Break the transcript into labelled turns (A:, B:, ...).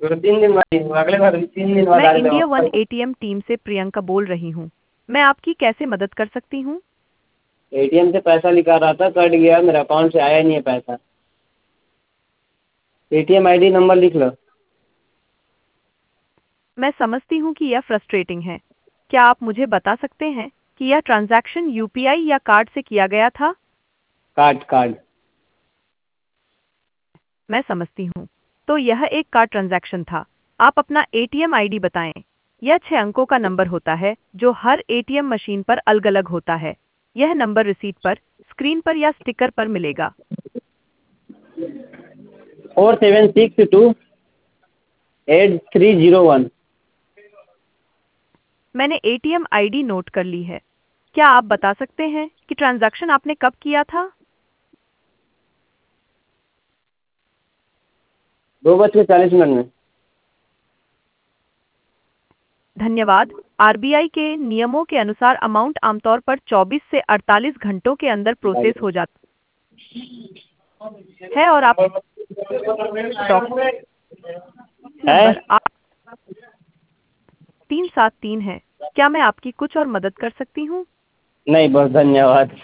A: तो 3 दिन बाद, अगले बार 3 दिन बाद
B: मैं
A: आ
B: इंडिया
A: जाओ।
B: वन एटीएम टीम से प्रियंका बोल रही हूँ। मैं आपकी कैसे मदद कर सकती हूँ?
A: एटीएम से पैसा निकाल रहा था, कट गया, मेरे अकाउंट से आया नहीं है पैसा। एटीएम आईडी नंबर लिख लो।
B: मैं समझती हूँ कि यह फ्रस्ट्रेटिंग है। क्या आप मुझे बता सकते हैं कि यह ट्रांजैक्शन यूपीआई या कार्ड से किया गया था?
A: कार्ड।
B: मैं समझती हूँ। तो यह एक कार्ड ट्रांजैक्शन था। आप अपना एटीएम आईडी बताएं। यह 6 अंकों का नंबर होता है जो हर एटीएम मशीन पर अलग-अलग होता है। यह नंबर रिसीट पर, स्क्रीन पर या स्टिकर पर मिलेगा।
A: 47628301।
B: मैंने एटीएम आईडी नोट कर ली है। क्या आप बता सकते हैं कि ट्रांजैक्शन आपने कब किया था?
A: 2:40 में।
B: धन्यवाद। आरबीआई के नियमों के अनुसार अमाउंट आमतौर पर 24 से 48 घंटों के अंदर प्रोसेस हो जाता है और आप डॉक्यूमेंट
A: है।
B: नंबर 8373 है। क्या मैं आपकी कुछ और मदद कर सकती हूँ?
A: नहीं, बस धन्यवाद।